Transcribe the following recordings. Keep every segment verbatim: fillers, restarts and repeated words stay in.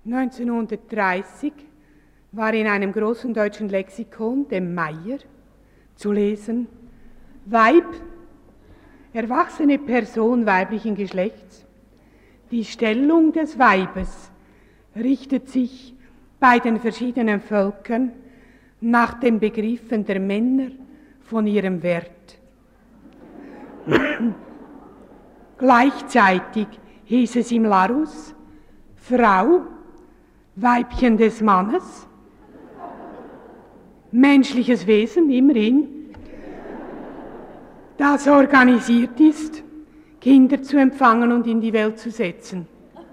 neunzehnhundertdreißig war in einem großen deutschen Lexikon, dem Meyer, zu lesen: Weib, erwachsene Person weiblichen Geschlechts. Die Stellung des Weibes richtet sich bei den verschiedenen Völkern nach den Begriffen der Männer von ihrem Wert. Gleichzeitig hieß es im Larus: Frau, Weibchen des Mannes, menschliches Wesen, immerhin, das organisiert ist, Kinder zu empfangen und in die Welt zu setzen.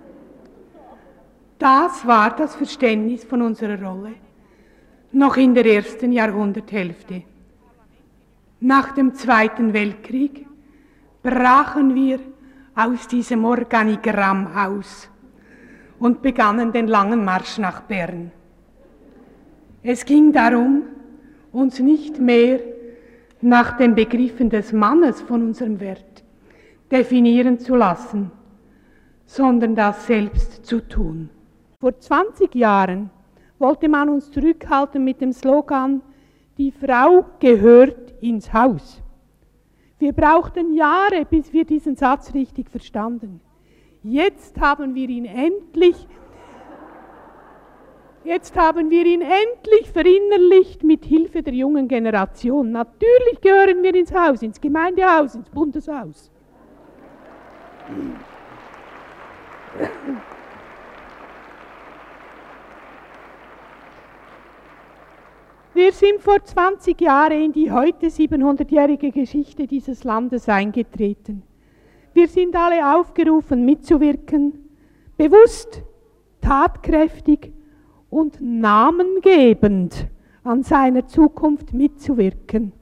Das war das Verständnis von unserer Rolle, noch in der ersten Jahrhunderthälfte. Nach dem Zweiten Weltkrieg brachen wir aus diesem Organigramm aus und begannen den langen Marsch nach Bern. Es ging darum, uns nicht mehr nach den Begriffen des Mannes von unserem Wert definieren zu lassen, sondern das selbst zu tun. Vor zwanzig Jahren wollte man uns zurückhalten mit dem Slogan: Die Frau gehört ins Haus. Wir brauchten Jahre, bis wir diesen Satz richtig verstanden. Jetzt haben wir ihn endlich, jetzt haben wir ihn endlich verinnerlicht mit Hilfe der jungen Generation. Natürlich gehören wir ins Haus, ins Gemeindehaus, ins Bundeshaus. Wir sind vor zwanzig Jahren in die heute siebenhundertjährige Geschichte dieses Landes eingetreten. Wir sind alle aufgerufen, mitzuwirken, bewusst, tatkräftig und namengebend an seiner Zukunft mitzuwirken.